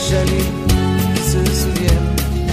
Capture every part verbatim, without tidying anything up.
jaloux qui se souviennent.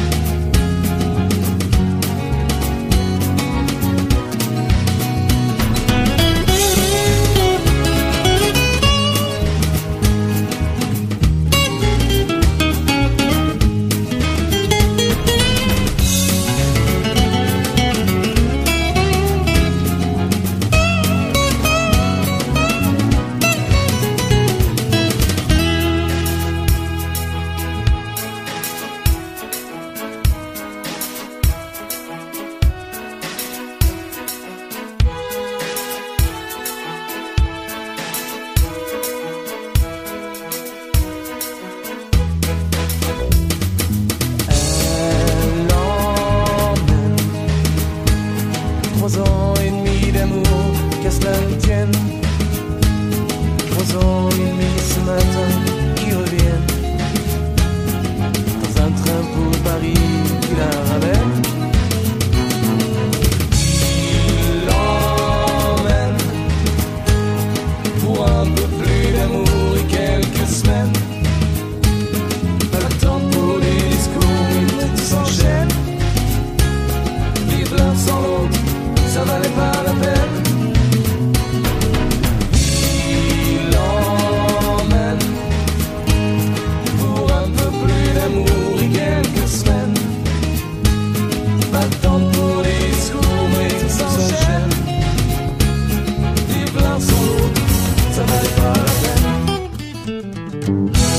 Trois ans et demi d'amour, qu'à cela nous tienne. Trois ans et demi ce matin qui reviennent dans un train pour Paris qui la ramène. Il l'emmène pour un peu plus d'amour et quelques semaines. Pas le temps pour les discours, mais tout s'enchaîne. Vivre l'un sans l'autre, ça valait pas la peine. Il l'emmène pour un peu plus d'amour et quelques semaines. Pas de temps pour les discours, mais tout s'enchaîne. Vivre l'un sans l'autre, ça valait pas la peine.